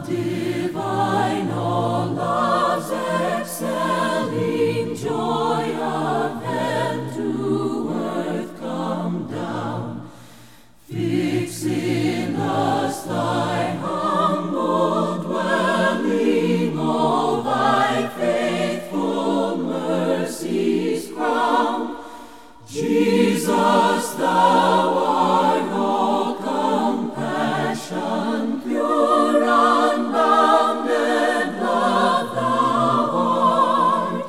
Divine, all love's excelling joy of heaven to earth come down. Fix in us thy humble dwelling, all thy faithful mercies crown. Jesus, thou art all compassion, pure, unbounded love thou art.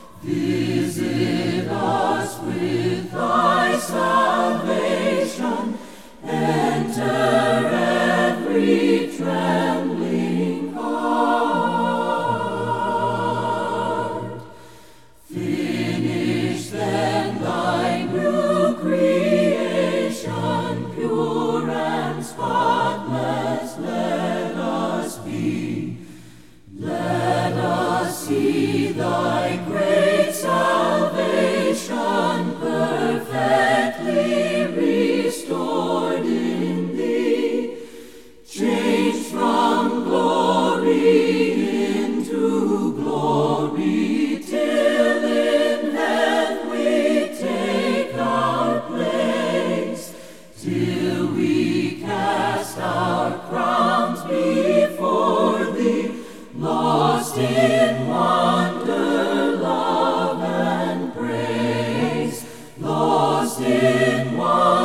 Visit us with thy salvation, enter every trembling heart. Finish then thy new creation, pure and spotless let us be. Let us see thy great salvation, perfectly restored in thee, changed from glory into glory, till in heaven we take our place, till we cast our crowns before thee, lost in wonder, love, and praise, lost in wonder.